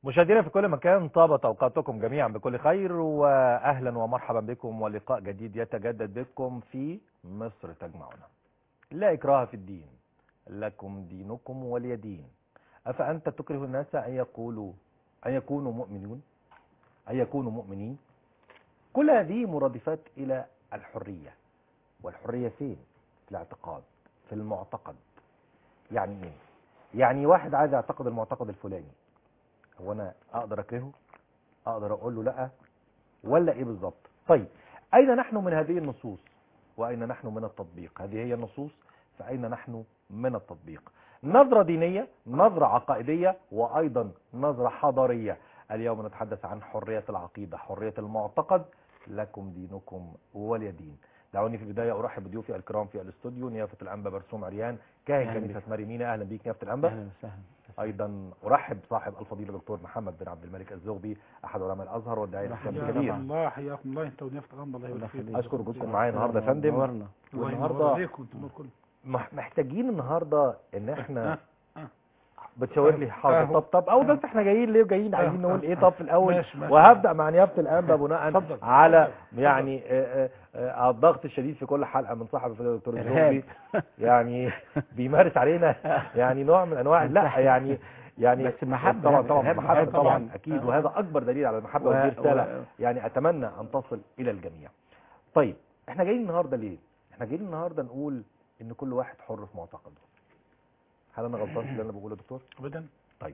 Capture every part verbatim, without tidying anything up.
مشاهدينا في كل مكان، طابت اوقاتكم جميعا بكل خير، واهلا ومرحبا بكم ولقاء جديد يتجدد بكم في مصر تجمعنا. لا اكراه في الدين، لكم دينكم ولي دين. افانت تكره الناس ان يقولوا ان يكونوا مؤمنون ان يكونوا مؤمنين؟ كل هذه مرادفات الى الحريه. والحريه فين؟ في الاعتقاد، في المعتقد. يعني ايه؟ يعني واحد عايز يعتقد المعتقد الفلاني، هو انا اقدر اكرهه؟ اقدر اقول له لا؟ ولا ايه بالظبط؟ طيب، اين نحن من هذه النصوص واين نحن من التطبيق؟ هذه هي النصوص، فاين نحن من التطبيق؟ نظرة دينية، نظرة عقائدية، وايضا نظرة حضارية. اليوم نتحدث عن حرية العقيدة، حرية المعتقد. لكم دينكم ولي دين. دعوني في البداية ارحب بضيوفي الكرام في الاستوديو. نيافة الانبا برسوم عريان، كاهن كنيسة مريمينا. اهلا بيك نيافة الانبا. اهلا وسهلا. ايضا ارحب صاحب الفضيله دكتور محمد بن عبد الملك الزغبي، احد علماء الازهر والداعيه الاسلامي الكبير. حياكم الله حياكم الله انت ونيافه الانبا، الله يبارك فيك. اشكر وجودكم معايا النهارده يا فندم. نورنا. والنهارده محتاجين النهارده ان احنا بتشاور لي حاضر. طب طب او بس احنا جايين ليه؟ جايين عايزين نقول ايه؟ طب في الاول ماشي ماشي. وهبدا مع نيافه الانبا بناء على يعني آه، آه، الضغط الشديد في كل حلقه من صاحب الفضيله الدكتور الزغبي، يعني بيمارس علينا يعني نوع من انواع لا يعني يعني بس محبة طبعا طبعا إرهاب محبه محبة طبعا طبعا. اكيد، وهذا اكبر دليل على المحبه، و- ودي رساله و- يعني اتمنى ان تصل الى الجميع. طيب، احنا جايين النهارده ليه؟ احنا جايين النهارده نقول ان كل واحد حر في معتقده. هل انا غلطان في اللي انا بقوله يا دكتور؟ ابدا. طيب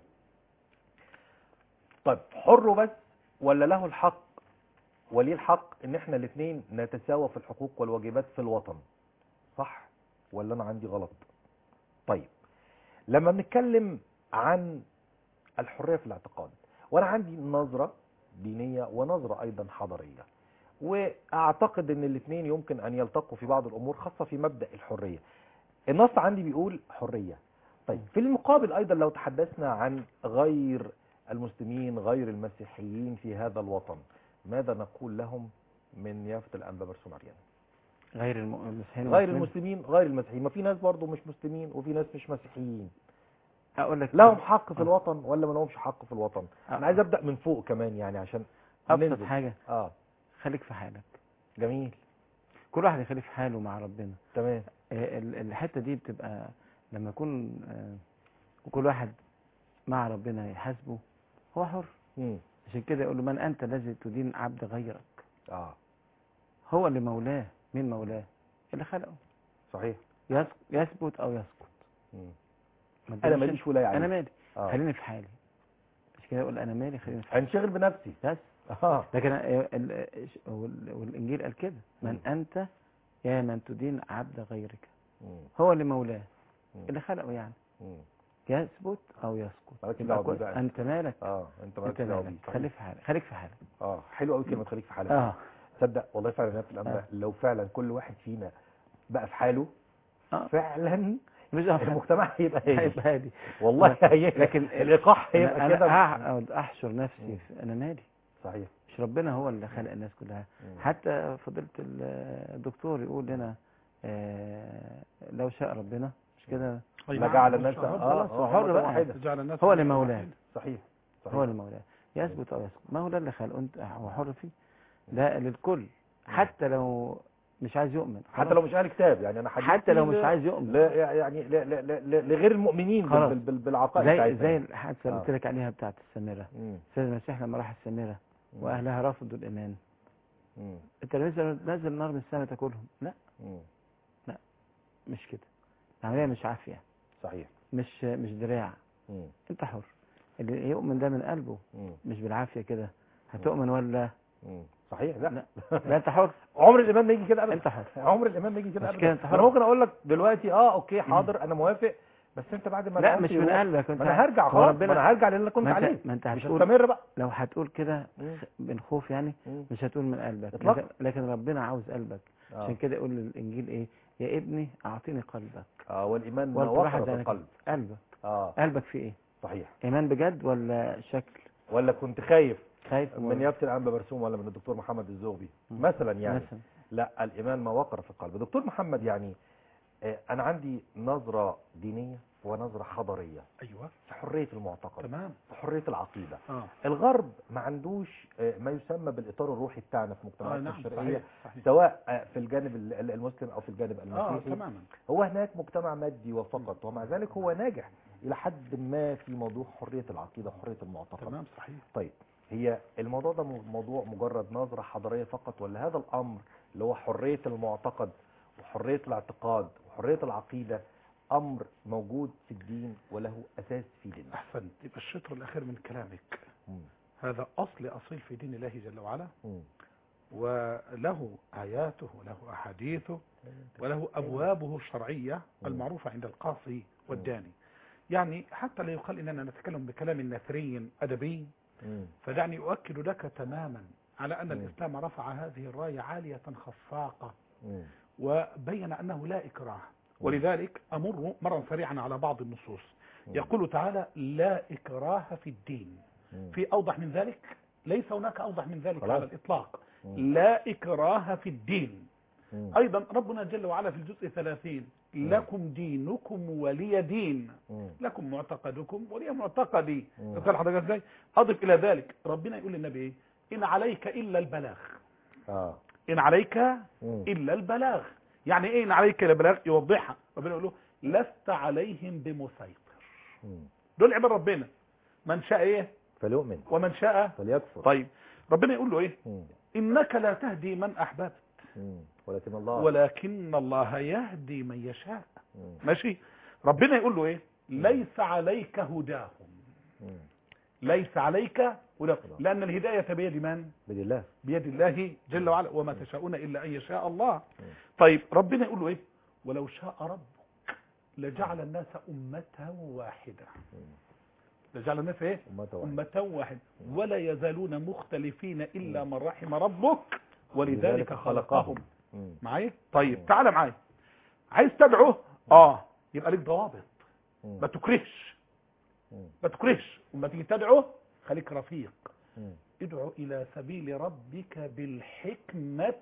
طيب حر بس، ولا له الحق وليه الحق ان احنا الاثنين نتساوى في الحقوق والواجبات في الوطن؟ صح ولا انا عندي غلط؟ طيب، لما بنتكلم عن الحرية في الاعتقاد، وانا عندي نظرة دينية ونظرة ايضا حضارية، واعتقد ان الاثنين يمكن ان يلتقوا في بعض الامور خاصة في مبدأ الحرية. النص عندي بيقول حرية. طيب، في المقابل ايضا لو تحدثنا عن غير المسلمين، غير المسيحيين في هذا الوطن، ماذا نقول لهم من يافت الانبا برسوم عريان؟ غير المسيحيين غير المسلمين، غير المسيحيين. ما في ناس برضو مش مسلمين وفي ناس مش مسيحيين. اقول لك لهم حق في الوطن ولا ما لهمش حق في الوطن؟ انا عايز ابدا من فوق كمان يعني عشان ابسط ننزل. حاجه اه خليك في حالك. جميل. كل واحد يخلي في حاله مع ربنا. تمام. آه، ال- الحته دي بتبقى لما يكون آه، وكل واحد مع ربنا يحاسبه، هو حر. امم عشان كده يقول له من انت الذي تدين عبد غيرك؟ اه هو اللي مولاه. مين مولاه؟ اللي خلقه. صحيح. يس- يثبت او يسقط. مم. ما انا تدينيش- ماليش ولايه عليه. انا مالي. آه. خليني في حالي. مش كده اقول انا مالي، خليني في حالي هنشغل بنفسي. بس. اه لكن ال- ال- وال- والانجيل قال كده، من مم. انت يا من تدين عبد غيرك؟ مم. هو اللي مولاه، مم. اللي خلقه يعني. مم. يثبت او يسقط. مالكش يبقى دعوه كل- بيه بقى. انت مالك. اه انت مالكش انت دعوه مالك. بيه. خليك في حالك. خليك في حالك. اه حلو قوي كلمه خليك في حالك. اه تصدق والله فعلا يا الامر آه. لو فعلا كل واحد فينا بقى في حاله اه فعلا مش المجتمع هيبقى هادي. هيبقى هادي والله هي لكن الايقاع هيبقى انا كده. أقعد احشر نفسي مم. في انا مالي. صحيح. مش ربنا هو اللي خلق الناس كلها؟ مم. حتى فضيلة الدكتور يقول لنا آه لو شاء ربنا، مش كده؟ لا جعل الناس خلاص اه هو حر بقى. جعل الناس هو اللي مولاه. صحيح. صحيح. هو اللي مولاه. يثبت او يسقط، ما هو ده اللي خلقه. انت هو حر فيه. ده للكل، حتى لو مش عايز يؤمن. حتى لو مش اهل كتاب يعني. انا حديثي حتى لو مش ل- عايز يؤمن. لا يعني لا لا لا لغير المؤمنين خلاص. بال- بال- بالعقائد زي بتاعتنا. زي الحادثه اللي آه. قلت لك عليها بتاعت السامره. مم. سيد المسيح لما راح السامره مم. واهلها رفضوا الايمان، مم. انت نزل نزل نار من السماء تاكلهم؟ لا، مم. مش كده. العمليه مش عافيه، صحيح. مش مش دراع. مم. انت حر. اللي يؤمن ده من قلبه، مم. مش بالعافيه كده. هتؤمن ولا مم. صحيح. لا لا؟ لا انت حر. عمر الايمان ما يجي كده ابدا. انت حر. عمر الايمان ما يجي كده مش كده، ابدا. انت حر. انا ممكن اقول لك دلوقتي اه اوكي حاضر انا موافق، بس انت بعد ما لا العمر مش من يروح، قلبك. ما انا هرجع هو خلاص. ربنا- ما انا هرجع للي انا كنت ما عليه. انت ما انت مش هتقول هستمر بقى. لو هتقول كده مم. من خوف يعني، مم. مش هتقول من قلبك. إطلاقاً. لكن, لكن ربنا عاوز قلبك. آه. عشان كده يقول الانجيل ايه؟ يا ابني اعطيني قلبك. اه والايمان ما والفرح وقر في ذلك القلب. قلبك. اه قلبك في ايه؟ صحيح. ايمان بجد ولا شكل؟ ولا كنت خايف خايف من يافت الانبا برسوم ولا من الدكتور محمد الزغبي مم. مثلا يعني؟ مثلا. لا، الايمان ما وقر في القلب. دكتور محمد يعني آه، انا عندي نظرة دينية ونظرة حضارية ايوه في حرية المعتقد، تمام. في حرية العقيدة. اه الغرب ما عندوش آه، ما يسمى بالإطار الروحي بتاعنا في اه مجتمعاتنا نعم الشرقية، صحيح صحيح. سواء آه، في الجانب ال- ال- المسلم أو في الجانب اه المسيحي. تماما. هو هناك مجتمع مادي وفقط، ومع ذلك هو ناجح إلى حد ما في موضوع حرية العقيدة وحرية المعتقد. تمام صحيح. طيب، هي الموضوع ده م- موضوع مجرد نظرة حضارية فقط، ولا هذا الأمر اللي هو حرية المعتقد وحرية الاعتقاد وحرية العقيدة أمر موجود في الدين وله أساس في ديننا؟ احسنت. يبقى الشطر الاخير من كلامك مم. هذا اصل اصيل في دين الله جل وعلا، مم. وله آياته وله أحاديثه وله أبوابه الشرعية المعروفة عند القاصي والداني. يعني حتى لا يقال إننا نتكلم بكلام نثري أدبي، مم. فدعني أؤكد لك تماما على أن مم. الإسلام رفع هذه الراية عالية خفاقة، مم. وبين أنه لا إكراه. ولذلك أمر مرة سريعا على بعض النصوص. يقول تعالى لا إكراه في الدين. مم. في أوضح من ذلك؟ ليس هناك أوضح من ذلك خلاص. على الإطلاق. مم. لا إكراه في الدين. مم. أيضا ربنا جل وعلا في الجزء ثلاثين لكم دينكم ولي دين، مم. لكم معتقدكم ولي معتقدي. مم. قال حضرتك ازاي؟ أضف إلى ذلك ربنا يقول للنبي إيه؟ إن عليك إلا البلاغ. آه. إن عليك مم. إلا البلاغ. يعني إيه إن عليك إلا البلاغ؟ يوضحها. ربنا يقول له لست عليهم بمسيطر. مم. دول عباد ربنا، من شاء إيه فليؤمن ومن شاء فليكفر. طيب ربنا يقول له إيه؟ مم. إنك لا تهدي من أحببت مم. ولكن الله ولكن الله يهدي من يشاء. مم. ماشي. ربنا يقول له ايه؟ ليس عليك هداهم. مم. ليس عليك هداهم، لان الهدايه بيد من؟ بيد الله. بيد الله جل وعلا، وما تشاءون الا ان يشاء الله. مم. طيب ربنا يقول له ايه؟ ولو شاء ربك لجعل الناس امه واحده. مم. لجعل الناس ايه؟ أمة واحدة. امه واحده، ولا يزالون مختلفين الا من رحم ربك ولذلك خلقهم. مم. معايا؟ طيب مم. تعالى معايا. عايز تدعو اه يبقى ليك ضوابط. مم. ما تكرهش مم. ما تكرهش وما تيجي تدعو خليك رفيق. مم. ادعو الى سبيل ربك بالحكمة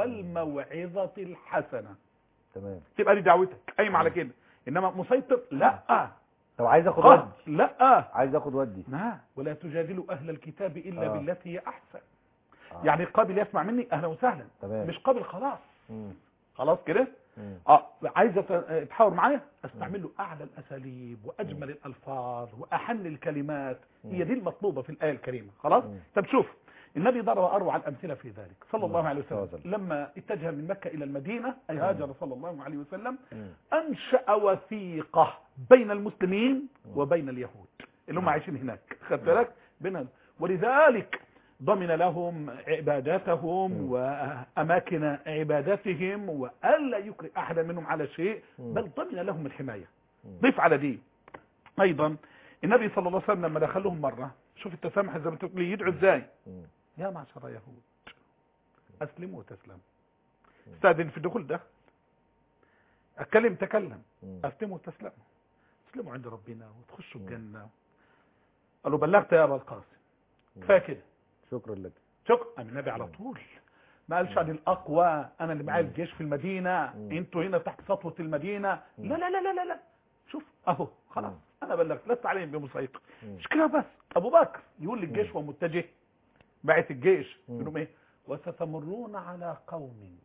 والموعظة الحسنة. تمام. تبقى دي دعوتك قايمة على كده. انما مسيطر لا. طب عايز اخد خلاص ودي. لا. عايز اخد ودي. نعم. ولا تجادلوا اهل الكتاب الا آه. بالتي هي احسن. آه. يعني قابل يسمع مني اهلا وسهلا، تمام. مش قابل خلاص. مم. خلاص كده. مم. اه عايز تحاور معايا استعمل له اعلى الاساليب واجمل الالفاظ واحن الكلمات. هي دي المطلوبه في الايه الكريمه. خلاص. مم. طب شوف النبي ضرب اروع الامثله في ذلك صلى الله عليه صلى الله وسلم. عليه لما اتجه من مكه الى المدينه اي هاجر صلى الله عليه وسلم، مم. انشا وثيقه بين المسلمين وبين اليهود اللي هم عايشين هناك. خدت بالك؟ بينهم. ولذلك ضمن لهم عباداتهم وأماكن عباداتهم وألا يكره أحدا منهم على شيء، بل ضمن لهم الحماية. ضيف على دي أيضا النبي صلى الله عليه وسلم لما دخلهم مرة، شوف التسامح زي ما تقول يدعو ازاي. يا معشر يهود أسلموا وتسلموا. استأذن في الدخول ده، أتكلم تكلم، أسلموا وتسلموا، اسلموا عند ربنا وتخشوا الجنة. قالوا بلغت يا أبا القاسم. كفايه كده. شكرا لك. شكرا. النبي على طول ما قالش عن الاقوى انا اللي معايا الجيش في المدينه، انتوا هنا تحت سطوه المدينه. لا لا لا لا لا شوف اهو خلاص انا بلغت لست عليهم بمسيطر. مش كده بس. ابو بكر يقول للجيش ومتجه بعث الجيش يقول لهم ايه؟ وستمرون على قوم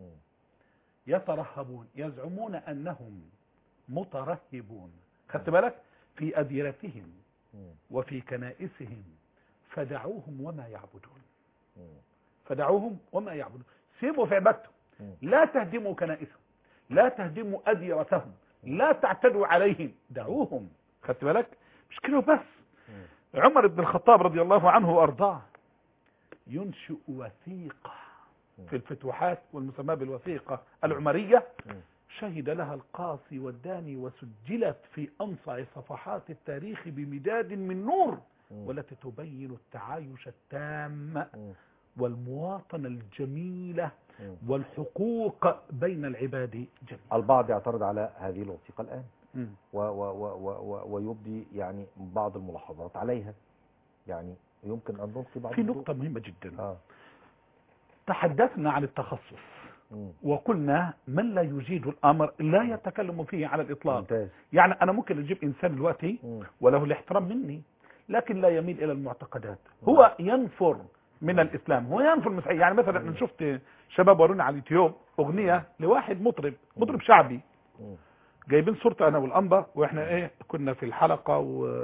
يترهبون يزعمون انهم مترهبون. خدت بالك؟ في اديرتهم وفي كنائسهم فدعوهم وما يعبدون. فدعوهم وما يعبدون. سيبوا في عبادتهم. لا تهدموا كنائسهم، لا تهدموا أديرتهم، لا تعتدوا عليهم، دعوهم. خدت بالك؟ مش كده بس. عمر بن الخطاب رضي الله عنه وأرضاه ينشئ وثيقة في الفتوحات والمسمى بالوثيقة العمرية، شهد لها القاصي والداني وسجلت في أنصع صفحات التاريخ بمداد من نور، والتي تبين التعايش التام والمواطنة الجميلة والحقوق بين العباد جميعا. البعض يعترض على هذه الوثيقة الآن و و و و ويبدي يعني بعض الملاحظات عليها. يعني يمكن أن نلقي بعض في نقطة مهمة جدا. آه. تحدثنا عن التخصص وقلنا من لا يجيد الامر لا يتكلم فيه على الاطلاق. ممتاز. يعني انا ممكن اجيب انسان دلوقتي وله الاحترام مني لكن لا يميل الى المعتقدات، هو ينفر من الاسلام، هو ينفر المسيحيه. يعني مثلا انا شفت شباب ورونا على اليوتيوب اغنيه لواحد مطرب مطرب شعبي، جايبين صورته انا والانبا واحنا ايه كنا في الحلقه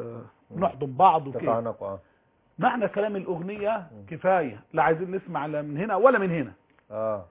ونحضن بعض وكده. معنى كلام الاغنيه كفايه، لا عايزين نسمع لا من هنا ولا من هنا. اه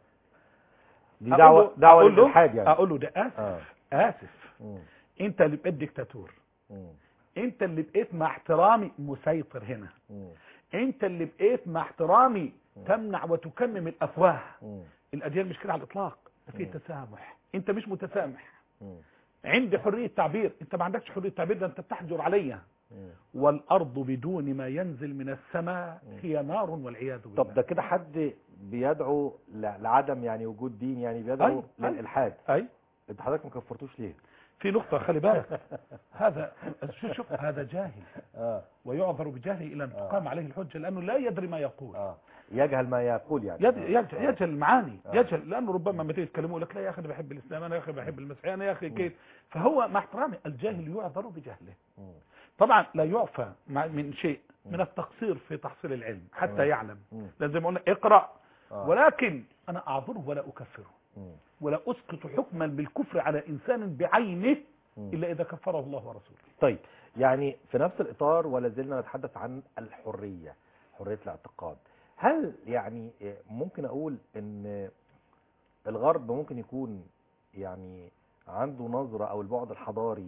دي دعوه دعوه للالحاد يعني. اقول له ده اسف آه. اسف مم. انت اللي بقيت ديكتاتور، مم. انت اللي بقيت مع احترامي مسيطر هنا، مم. انت اللي بقيت مع احترامي مم. تمنع وتكمم الافواه. مم. الاديان مش كده على الاطلاق، في تسامح، انت مش متسامح. مم. عندي حريه تعبير، انت ما عندكش حريه تعبير، ده انت بتحجر عليا. والارض بدون ما ينزل من السماء هي نار والعياذ بالله. طب ده كده حد بيدعو لعدم يعني وجود دين، يعني بيدعو أي للالحاد. اي انت حضرتك ما كفرتوش ليه؟ في نقطه خلي بالك هذا شوف شوف هذا جاهل آه. ويعذر بجهله الى ان تقام آه. عليه الحجه لانه لا يدري ما يقول. آه. يجهل ما يقول يعني. يد... يجهل, آه. يجهل المعاني. آه. يجهل لانه ربما لما تيجي تكلمه لك لا يا اخي انا بحب الاسلام، انا يا اخي بحب المسيحيه، انا يا اخي كيف. فهو مع احترامي الجاهل يعذر بجهله. م. طبعا لا يعفى من شيء من التقصير في تحصيل العلم حتى يعلم، لازم قلنا اقرأ. آه. ولكن انا اعذره ولا اكفره ولا اسقط حكما بالكفر على انسان بعينه الا اذا كفره الله ورسوله. طيب يعني في نفس الاطار ولا زلنا نتحدث عن الحريه، حريه الاعتقاد. هل يعني ممكن اقول ان الغرب ممكن يكون يعني عنده نظره او البعد الحضاري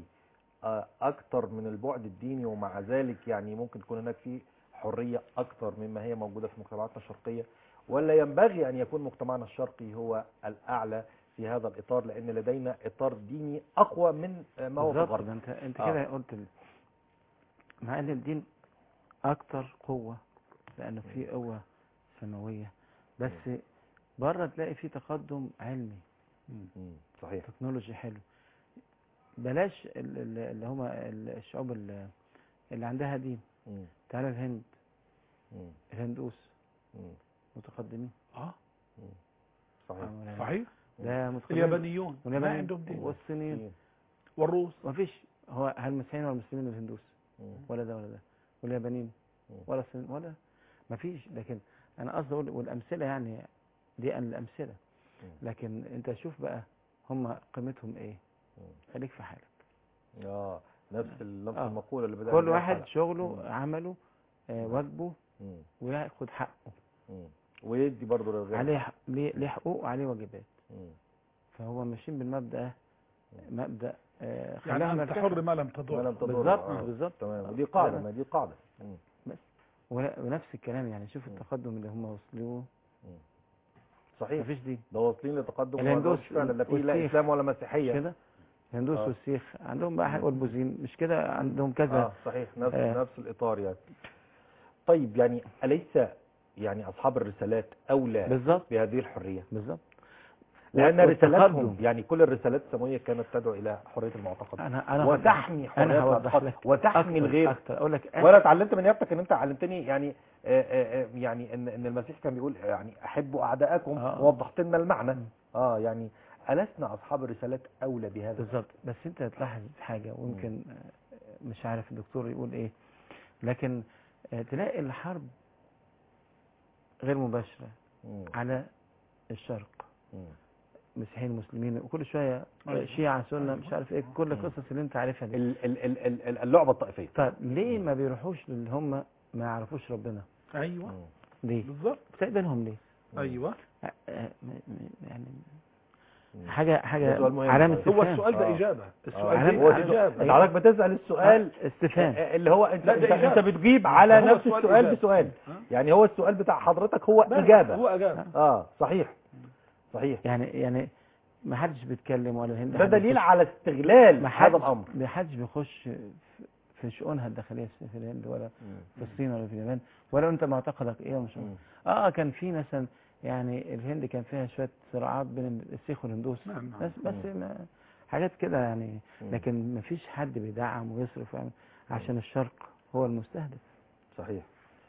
اكتر من البعد الديني، ومع ذلك يعني ممكن تكون هناك في حرية اكتر مما هي موجودة في مجتمعاتنا الشرقية، ولا ينبغي ان يكون مجتمعنا الشرقي هو الاعلى في هذا الاطار لان لدينا اطار ديني اقوى من ما هو في الغرب؟ انت انت كده آه. قلت مع ان الدين اكتر قوة لانه في قوة سماوية، بس بره تلاقي في تقدم علمي. مم. صحيح. تكنولوجي حلو. بلاش اللي هم الشعوب اللي عندها دين. مم. تعالى الهند. مم. الهندوس مم. متقدمين. اه مم. صحيح صحيح. ده متقدمين. اليابانيون ما عندهم دين، والصينيين والروس ما فيش. هو هل المسيحيين ولا المسلمين والهندوس؟ مم. ولا ده ولا ده، واليابانيين ولا الصين ولا ما فيش. لكن انا قصدي اقول والامثله يعني دي ان الامثله، لكن انت شوف بقى هم قيمتهم ايه. خليك في حالك. اه نفس نفس آه. المقوله اللي بدأ كل واحد حالك. شغله مم. عمله آه واجبه مم. وياخد حقه مم. ويدي برضه للغير عليه ليه حقوق وعليه واجبات. مم. فهو ماشيين بالمبدا مبدا آه يعني انت حر ما لم تضر. ما لم تضر بالظبط آه. بالظبط تمام. ودي قاعده، ما دي قاعده. بس ونفس الكلام يعني شوف التقدم اللي هم وصلوا. صحيح. مفيش دين. ده واصلين لتقدم الهندوس فعلا لا في لا اسلام ولا مسيحيه كده. الهندوس آه. والسيخ عندهم بقى حاجه، والبوذيين مش كده عندهم كذا. اه صحيح. نفس آه. نفس الاطار يعني. طيب يعني اليس يعني اصحاب الرسالات اولى بالظبط بهذه الحريه؟ بالظبط. لان رسالتهم يعني كل الرسالات السماويه كانت تدعو الى حريه المعتقد أنا أنا وتحمي حريه المعتقد وتحمي الغير. اقول لك وانا اتعلمت من يابتك ان انت علمتني يعني آآ آآ يعني ان ان المسيح كان بيقول يعني احبوا اعداءكم، آه. ووضحت لنا المعنى. اه يعني ألسنا اصحاب الرسالات اولى بهذا؟ بالظبط. بس انت تلاحظ حاجه ويمكن مش عارف الدكتور يقول ايه، لكن تلاقي الحرب غير مباشره مم. على الشرق. مم. مسيحيين مسلمين وكل شويه شيعة سنة مش عارف ايه، كل القصص اللي انت عارفها دي ال ال ال اللعبه الطائفيه. طيب ليه ما بيروحوش للي هم ما يعرفوش ربنا؟ ايوه ليه بالظبط سايبينهم ليه؟ ايوه يعني حاجه حاجه علامه استفهام. هو السؤال ده اجابه. السؤال ده هو اجابه. انت حضرتك بتسال السؤال استفهام اللي هو انت انت, انت بتجيب على نفس السؤال بسؤال. يعني هو السؤال بتاع حضرتك هو اجابه. هو اجابه. اه صحيح صحيح. يعني يعني ما حدش بيتكلم ولا الهند. ده دليل على استغلال هذا الامر. ما حدش بيخش في شؤونها الداخليه في الهند ولا في الصين ولا في اليابان، ولا انت معتقدك ايه ومش اه كان في مثلا يعني الهند كان فيها شويه صراعات بين السيخ والهندوس. نعم. بس بس ما حاجات كده يعني، لكن ما فيش حد بيدعم ويصرف عشان الشرق هو المستهدف. صحيح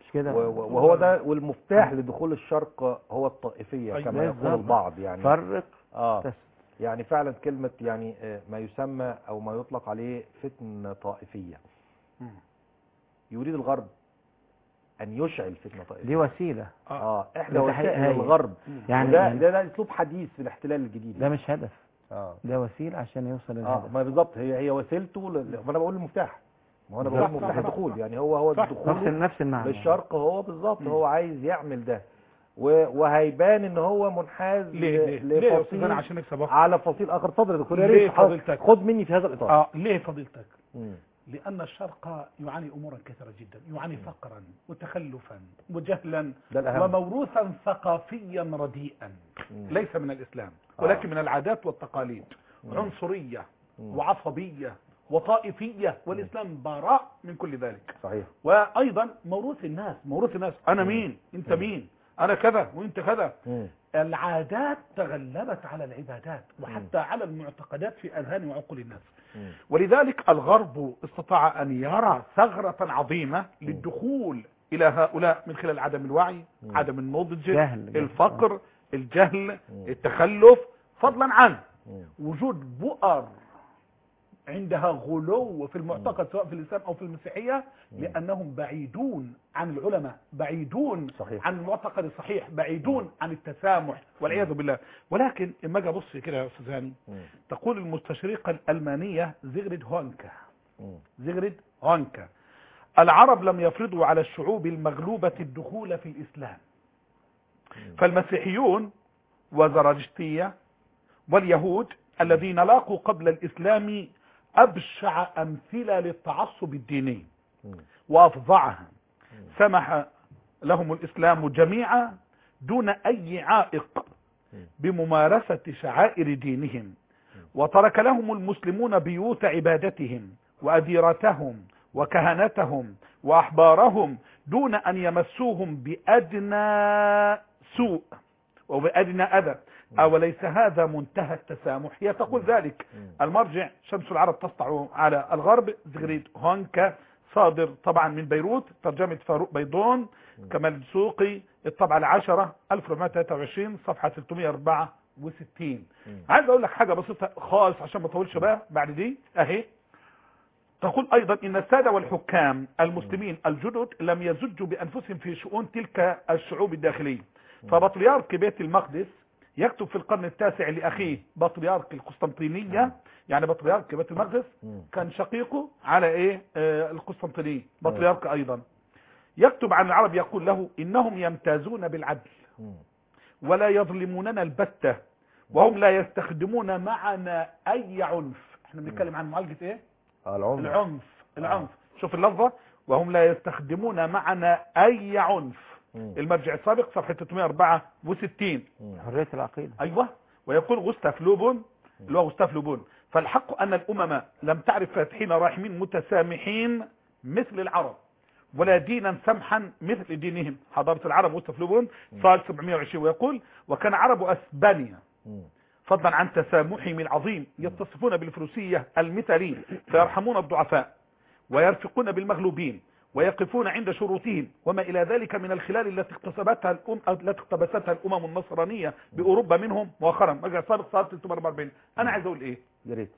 مش كده؟ وهو ده والمفتاح لدخول الشرق هو الطائفيه كما يقول بالظبط. البعض يعني. فرق اه تسد. يعني فعلا كلمه يعني آه، ما يسمى او ما يطلق عليه فتن طائفيه. مم. يريد الغرب ان يشعل فتنه طائفيه. دي وسيله. اه احدى ده تحقيق وسائل هاي. الغرب. يعني وده يعني ده, ده اسلوب حديث في الاحتلال الجديد. ده مش هدف، اه ده وسيله عشان يوصل اه للهدف. ما بالظبط هي هي وسيلته ل... ما انا بقول المفتاح. ما انا بقول صح، مفتاح صح، صح، الدخول صح. يعني هو هو صح. الدخول نفس نفس المعنى. للشرق هو بالظبط مم. هو عايز يعمل ده و... وهيبان ان هو منحاز ليه ليه ليه يا استاذ لفصيل عشان نكسب وقت؟ على فصيل اخر. اتفضل يا دكتور يا ليه ريت فضيلتك؟ خد مني في هذا الاطار. اه ليه فضيلتك؟ مم. لأن الشرق يعاني أمورا كثيرة جدا، يعاني فقرا وتخلفا وجهلا ده الأهم. وموروثا ثقافيا رديئا مم. ليس من الإسلام آه. ولكن من العادات والتقاليد. مم. عنصرية مم. وعصبية وطائفية، والإسلام براء من كل ذلك. صحيح. وأيضا موروث الناس موروث الناس أنا مم. مين أنت مم. مين أنا كذا وأنت كذا. مم. العادات تغلبت على العبادات وحتى على المعتقدات في أذهان وعقول الناس. مم. ولذلك الغرب استطاع أن يرى ثغرة عظيمة للدخول إلى هؤلاء من خلال عدم الوعي، مم. عدم النضج، جهل. الفقر، الجهل، مم. التخلف، فضلا عن مم. وجود بؤر عندها غلو في المعتقد سواء في الإسلام أو في المسيحية، لأنهم بعيدون عن العلماء، بعيدون صحيح. عن المعتقد الصحيح، بعيدون عن التسامح والعياذ بالله. ولكن إما أجي أبص كده يا أستاذ هاني، مم. تقول المستشرقة الألمانية زيغريد هونكا مم. زيغريد هونكا العرب لم يفرضوا على الشعوب المغلوبة الدخول في الإسلام، فالمسيحيون وزرادشتية واليهود الذين لاقوا قبل الإسلام أبشع أمثلة للتعصب الديني مم. وأفظعها، سمح لهم الإسلام جميعا دون أي عائق بممارسة شعائر دينهم، وترك لهم المسلمون بيوت عبادتهم وأديرتهم وكهنتهم وأحبارهم دون أن يمسوهم بأدنى سوء وبأدنى أذى. أوليس هذا منتهى التسامح؟ هي تقول ذلك. المرجع شمس العرب تسطع على الغرب زيغريد هونكا، صادر طبعا من بيروت، ترجمة فاروق بيضون، كمال الدسوقي، الطبعة العشرة ألف وأربعمائة وثلاثة وعشرين صفحة ثلاثمائة وأربعة وستين. عايز اقول لك حاجة بسيطة خالص عشان ما اطولش بقى بعد دي اهي. تقول ايضا ان السادة والحكام المسلمين الجدد لم يزجوا بانفسهم في شؤون تلك الشعوب الداخلية. فبطريرك بيت المقدس يكتب في القرن التاسع لأخيه بطريرك القسطنطينية، يعني بطريرك بيت المقدس كان شقيقه على ايه آه القسطنطينية بطريرك ايضا، يكتب عن العرب يقول له انهم يمتازون بالعدل ولا يظلموننا البتة، وهم لا يستخدمون معنا اي عنف. احنا بنتكلم عن معالجة ايه العنف العنف العنف شوف اللفظة، وهم لا يستخدمون معنا اي عنف. المرجع السابق صفحة ثلاثمائة وأربعة وستين. حرية العقيدة. ايوه. ويقول غوستاف لوبون اللي هو غوستاف لوبون فالحق ان الامم لم تعرف فاتحين راحمين متسامحين مثل العرب ولا دينا سمحا مثل دينهم. حضارة العرب غوستاف لوبون صال سبعمائة وعشرين. ويقول وكان عرب اسبانيا فضلا عن تسامحهم العظيم يتصفون بالفروسية المثالية، فيرحمون الضعفاء ويرفقون بالمغلوبين ويقفون عند شروطهم وما إلى ذلك من الخلال التي اكتسبتها الأم التي اقتبستها الأمم النصرانية بأوروبا منهم مؤخرا. مرجع سابق صار ثلاثمائة وأربعة وأربعين. أنا عايز أقول إيه؟ يا ريت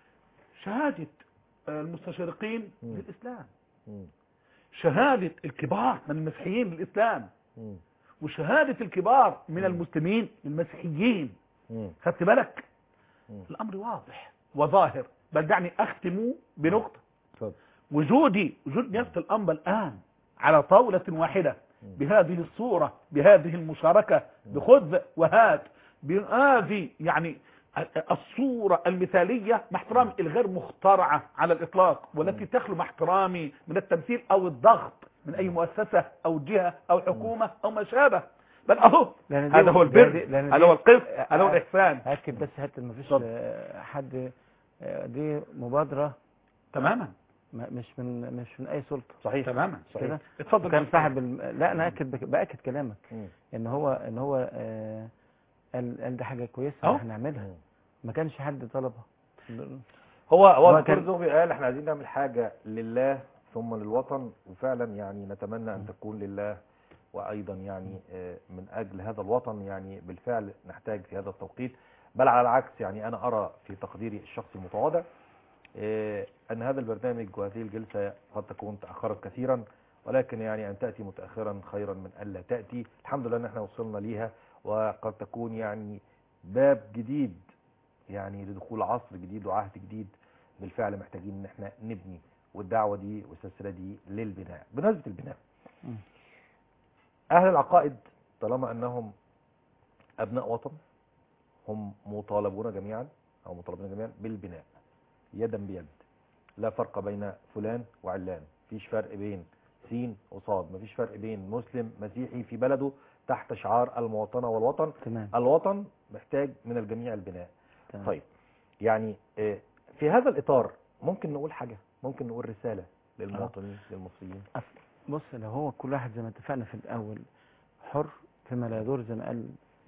شهادة المستشرقين للإسلام، شهادة الكبار من المسيحيين للإسلام، وشهادة الكبار من المسلمين للمسيحيين. خدت بالك؟ الأمر واضح وظاهر. بل دعني أختم بنقطة. وجودي وجود نفس الأنبا الآن على طاولة واحدة بهذه الصورة بهذه المشاركة بخذ وهات بهذه يعني الصورة المثالية مع احترامي الغير مخترعة على الإطلاق، والتي تخلو مع احترامي من التمثيل أو الضغط من أي مؤسسة أو جهة أو حكومة أو ما شابه. بل أهو هذا هو البر، هذا هو القسط، هذا هو الإحسان. أكد بس حتى ما فيش حد، دي مبادرة تماما مش من مش من اي سلطه. صحيح تماما كده. اتفضل. كان صاحب الم... لا انا اكد باكد كلامك مم. ان هو ان هو آه... قال قال ده حاجه كويسه احنا نعملها، ما كانش حد طلبها. هو هو الدكتور زغبي قال احنا عايزين نعمل حاجه لله ثم للوطن، وفعلا يعني نتمنى أن تكون لله، وأيضا يعني من أجل هذا الوطن يعني بالفعل نحتاج في هذا التوقيت. بل على العكس، يعني أنا أرى في تقديري الشخصي المتواضع أن هذا البرنامج وهذه الجلسة قد تكون تأخرت كثيرا، ولكن يعني أن تأتي متأخرا خيرا من ألا تأتي. الحمد لله أن احنا وصلنا ليها، وقد تكون يعني باب جديد يعني لدخول عصر جديد وعهد جديد. بالفعل محتاجين ان احنا نبني، والدعوة دي والسلسلة دي للبناء. بمناسبة البناء، أهل العقائد طالما أنهم أبناء وطن هم مطالبون جميعا أو مطالبون جميعا بالبناء يدا بيد، لا فرق بين فلان وعلان، مفيش فرق بين سين وصاد، مفيش فرق بين مسلم مسيحي في بلده تحت شعار المواطنة والوطن. تمام. الوطن محتاج من الجميع البناء. تمام. طيب يعني في هذا الإطار ممكن نقول حاجة، ممكن نقول رسالة للمواطنين أه. للمصريين. بص، لو هو كل واحد زي ما اتفقنا في الأول حر فيما لا يضر زي ما قال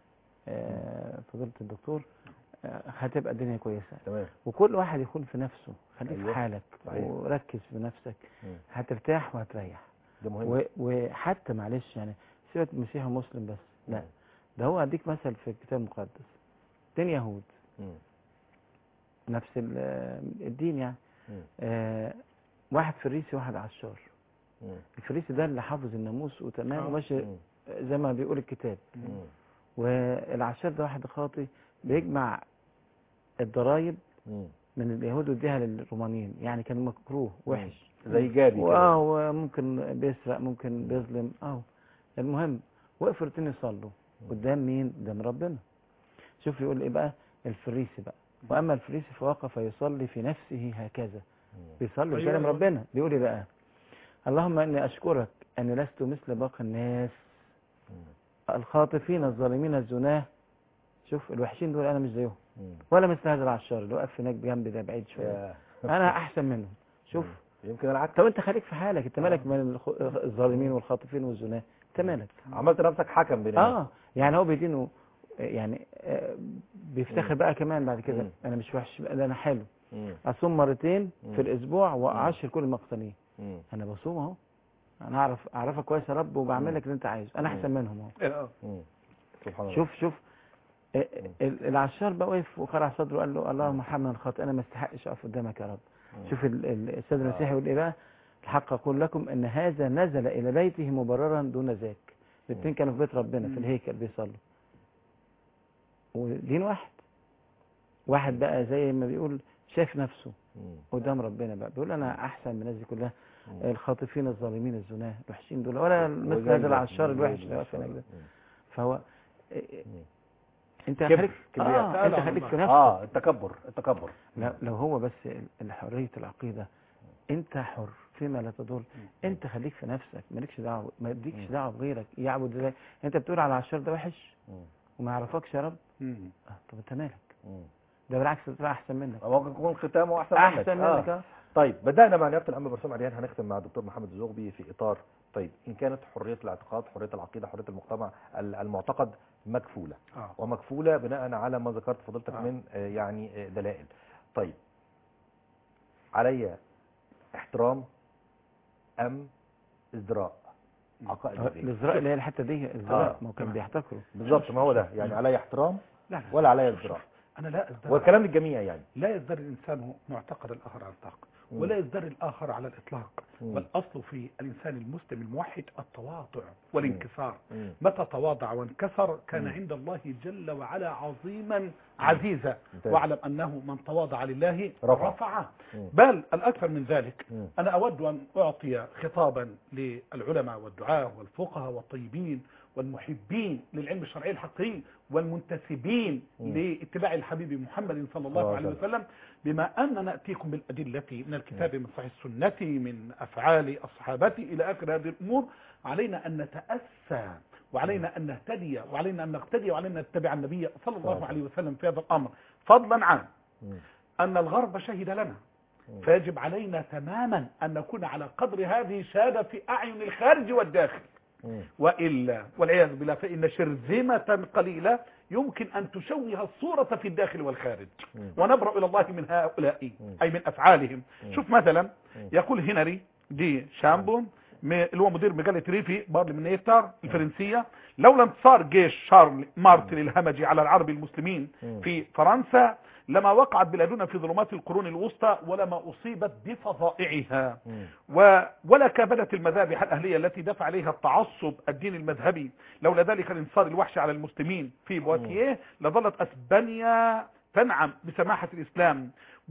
آه فضيلة الدكتور، آه هتبقى الدنيا كويسة. تمام. وكل واحد يكون في نفسه، خليك أيوة. في حالك. صحيح. وركز في نفسك. مم. هترتاح وهتريح. ده مهم. و... وحتى معلش يعني سيبك مسيحي ومسلم بس، لا، مم. ده هو أديك مثل في الكتاب المقدس، اتنين يهود مم. نفس الدين يعني، آه واحد فريسي وواحد عشار. مم. الفريسي ده اللي حافظ الناموس وتمام وماشي مم. زي ما بيقول الكتاب، مم. والعشار ده واحد خاطي بيجمع الضرايب مم. من اليهود ويديها للرومانيين، يعني كان مكروه وحش زي جابي كده. واه وممكن بيسرق ممكن بيظلم. اه المهم وقفوا الاثنين يصلوا قدام مين؟ قدام ربنا. شوف يقول ايه بقى الفريسي بقى، واما الفريسي فوقف يصلي في نفسه هكذا، بيصلي بكلام ربنا. بيقول ايه بقى؟ اللهم اني اشكرك اني لست مثل باقي الناس الخاطفين الظالمين الزناه. شوف الوحشين دول انا مش زيهم، ولا مثل هذا العشار اللي واقف هناك جنبي ده بعيد شويه، انا احسن منهم. شوف يمكن العكس. طب انت خليك في حالك، انت مالك من الظالمين والخاطفين والزناه؟ انت مالك؟ عملت نفسك حكم بينهم. اه يعني هو بيدينه يعني آه بيفتخر بقى كمان بعد كده، انا مش وحش ده انا حلو. مم. اصوم مرتين مم. في الاسبوع واعشر كل المقتنين. انا بصوم اهو، انا اعرف اعرفك كويس يا رب وبعمل لك اللي انت عايزه، انا احسن منهم اهو. سبحان الله. شوف شوف العشار بقى وقف وقرع صدره وقال له اللهم ارحمنا خاطئ، انا ما استحقش اقف قدامك يا رب. مم. شوف السيد المسيح يقول ايه بقى؟ الحق اقول لكم ان هذا نزل الى بيته مبررا دون ذاك. الاثنين كانوا في بيت ربنا في الهيكل بيصلوا، ودين واحد. واحد بقى زي ما بيقول شايف نفسه قدام ربنا بقى، بيقول انا احسن من الناس دي كلها، الخاطفين الظالمين الزناه الوحشين دول، ولا مثل هذا العشار الوحش اللي واقف هناك ده. فهو انت خليك اه انت خليك في نفسك. اه التكبر التكبر لو هو بس حريه العقيده، انت حر فيما لا تضر. انت خليك في نفسك، مالكش دعوه، ما يديكش دعوه بغيرك يعبد ازاي. انت بتقول على العشار ده وحش وما يعرفكش يا رب، اه طب انت مالك؟ ده بالعكس تبقى احسن منك، ممكن يكون ختامه احسن منك. احسن منك اه. طيب بدانا مع نيابه الانبا برسام عريان، هنختم مع الدكتور محمد الزغبي في اطار طيب ان كانت حريه الاعتقاد، حريه العقيده، حريه المجتمع المعتقد مكفوله آه. ومكفوله بناء على ما ذكرت فضيلتك آه. من آه يعني آه دلائل. طيب علي احترام ام ازدراء عقائد الازدراء اللي هي الحته دي ازدراء آه. ما كان بيحتكروا بالظبط، ما هو ده يعني علي احترام ولا علي ازدراء. انا لا ازدري، والكلام للجميع يعني لا يزدري الانسان معتقد الاخر على الاطلاق، ولا يزدري الاخر على الاطلاق. والاصل في الانسان المسلم الموحد التواضع والانكسار. مم. متى تواضع وانكسر كان مم. عند الله جل وعلا عظيما عزيزا. واعلم انه من تواضع لله رفع, رفع. بل الاكثر من ذلك، مم. انا اود ان اعطي خطابا للعلماء والدعاة والفقهاء والطيبين والمحبين للعلم الشرعي الحقيقي والمنتسبين م. لاتباع الحبيب محمد صلى الله عليه وسلم، بما أن نأتيكم بالأدلة من الكتاب من صحيح السنة من أفعال أصحابته إلى آخر هذه الأمور. علينا أن نتأسى وعلينا أن نهتدي وعلينا أن نقتدي وعلينا أن نتبع النبي صلى الله عليه وسلم في هذا الأمر، فضلا عن أن الغرب شهد لنا، فيجب علينا تماما أن نكون على قدر هذه الشهادة في أعين الخارج والداخل. وإلا والعياذ بالله فإن شرذمة قليلة يمكن أن تشوه الصورة في الداخل والخارج، ونبرأ إلى الله من هؤلاء أي من أفعالهم. شوف مثلا يقول هنري دي شامبون اللي هو مدير مجله ريفي بارلمنتار الفرنسيه، لولا انتصار جيش شارل مارتل الهمجي على العرب المسلمين في فرنسا لما وقعت بلادنا في ظلمات القرون الوسطى ولما اصيبت بفظائعها، و... ولا كابدت المذابح الاهليه التي دفع عليها التعصب الديني المذهبي. لولا ذلك الانتصار الوحشي على المسلمين في بواتيه لظلت اسبانيا تنعم بسماحه الاسلام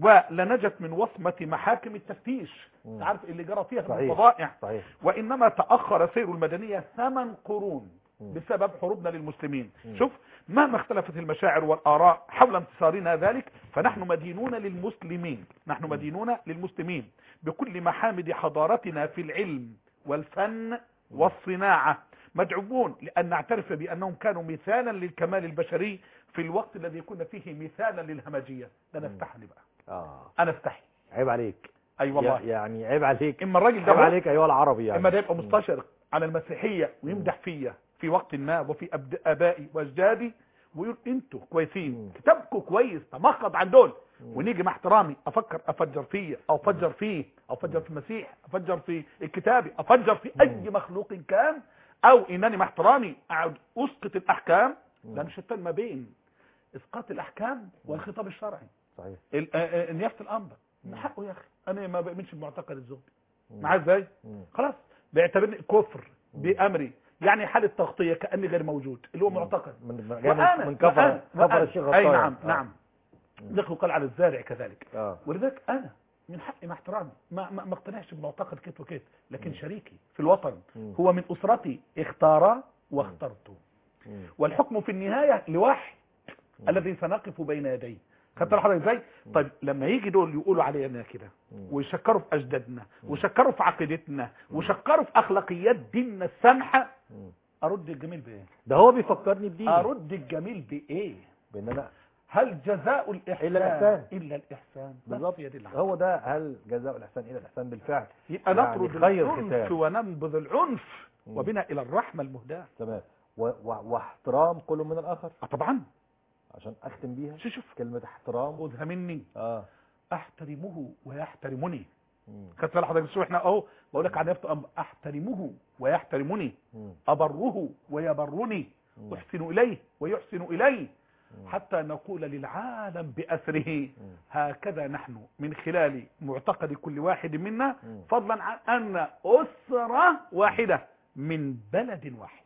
ولنجت من وصمه محاكم التفتيش. تعرف اللي جرى فيها من فظائع، وانما تاخر سير المدنيه ثمان قرون بسبب حروبنا للمسلمين. شوف، مهما اختلفت المشاعر والآراء حول انتصارنا ذلك فنحن مدينون للمسلمين، نحن مدينون للمسلمين بكل محامد حضارتنا في العلم والفن والصناعة، مدعوون لأن نعترف بأنهم كانوا مثالا للكمال البشري في الوقت الذي كنا فيه مثالا للهمجية. ده أنا استحني بقى آه. أنا استحي. عيب عليك. أي أيوة والله، يعني عيب عليك. إما الراجل ده عيب عليك أيها العربي، يعني إما ده يبقى مستشرق على المسيحية ويمدح فيا في وقت ما وفي ابائي واجدادي ويقول انتوا كويسين، كتابكم كويس، تمخض عن دول، ونيجي مع احترامي افكر افجر فيه او افجر فيه او افجر في المسيح، افجر في الكتاب، افجر في اي مخلوق كان، او انني مع احترامي اقعد اسقط الاحكام. ده مش التن ما بين اسقاط الاحكام والخطاب الشرعي. صحيح. نيافه الامر من حقه يا اخي، انا ما بامنش بمعتقد الزهري معاه ازاي؟ خلاص بيعتبرني كفر بامري، يعني حالة تغطية كأني غير موجود، اللي هو معتقد من, وأنا من كفر كفر الشيخ أي نعم آه. نعم دخلوا قال على الزارع كذلك آه. ولذلك أنا من حقي مع احترامي ما ما, ما اقتنعش بمعتقد كت وكت، لكن م. شريكي في الوطن م. هو من أسرتي اختار واخترته، م. والحكم في النهاية لواحد الذي سنقف بين يديه. خدت حضرتك ازاي؟ طيب لما يجي دول يقولوا علينا كده ويشكروا في اجدادنا ويشكروا في عقيدتنا ويشكروا في اخلاقيات ديننا السامحه، ارد الجميل بايه؟ ده هو بيفكرني بدين. ارد الجميل بايه؟ بان انا هل جزاء الاحسان الا الاحسان؟ الا الاحسان بالظبط. هو ده، هل جزاء الاحسان الا الاحسان بالفعل. يبقى يعني نطرد العنف وننبذ العنف مم. وبنا الى الرحمه المهداه. تمام. واحترام كل من الاخر. اه طبعا. عشان اختم بيها شوف كلمه احترام، خدها مني. اه احترمه ويحترمني. خدت بالك حضرتك؟ شوف احنا اهو بقول لك عن احترمه ويحترمني، ابره ويبرني، احسن اليه ويحسن الي، حتى نقول للعالم بأسره هكذا نحن من خلال معتقد كل واحد منا، فضلا عن أن أسرة واحدة من بلد واحد.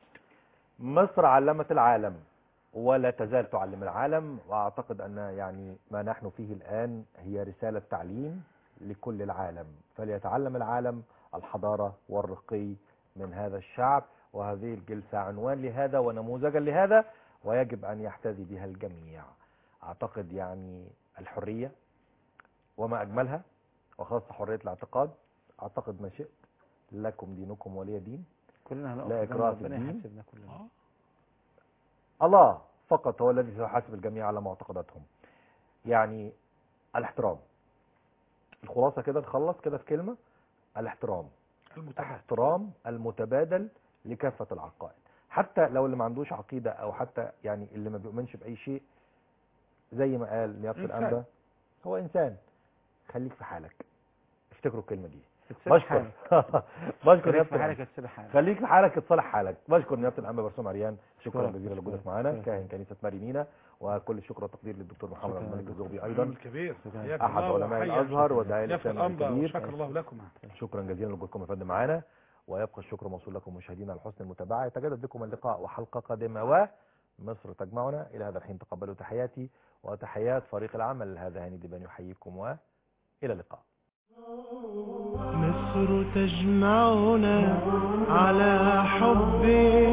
مصر علمت العالم ولا تزال تعلم العالم، وأعتقد أن يعني ما نحن فيه الآن هي رسالة تعليم لكل العالم، فليتعلم العالم الحضارة والرقي من هذا الشعب، وهذه الجلسة عنوان لهذا ونموذجا لهذا، ويجب أن يحتذي بها الجميع. أعتقد يعني الحرية وما أجملها، وخاصة حرية الاعتقاد، أعتقد ما شئت، لكم دينكم ولي دين، كلنا لا إكراه في الدين. كلنا. الله فقط هو الذي سيحاسب الجميع على معتقداتهم. يعني الاحترام، الخلاصة كده نخلص كده في كلمة: الاحترام المتبادل. احترام المتبادل لكافة العقائد، حتى لو اللي ما عندوش عقيدة او حتى يعني اللي ما بيؤمنش بأي شيء، زي ما قال نيابة الأنبا هو إنسان. خليك في حالك، افتكروا الكلمة دي. بشكر بشكر نيابة الأنبا، خليك في حالك اتصلح حالك. بشكر نيابة الأنبا برسوم عريان، شكرا جزيلا لوجودك معانا، كاهن كنيسة ماري مينا، وكل الشكر والتقدير للدكتور محمد الملك الزغبي ايضا الكبير احد علماء الازهر وداعي الاسلام الكبير. شكر الله لكم. شكرا جزيلا لوجودكم يا فندم معانا، ويبقى الشكر موصول لكم مشاهدينا على حسن المتابعه. يتجدد بكم اللقاء وحلقه قادمه ومصر تجمعنا. الى هذا الحين تقبلوا تحياتي وتحيات فريق العمل. هذا هاني دبان يحييكم، والى اللقاء. مصر تجمعنا على حب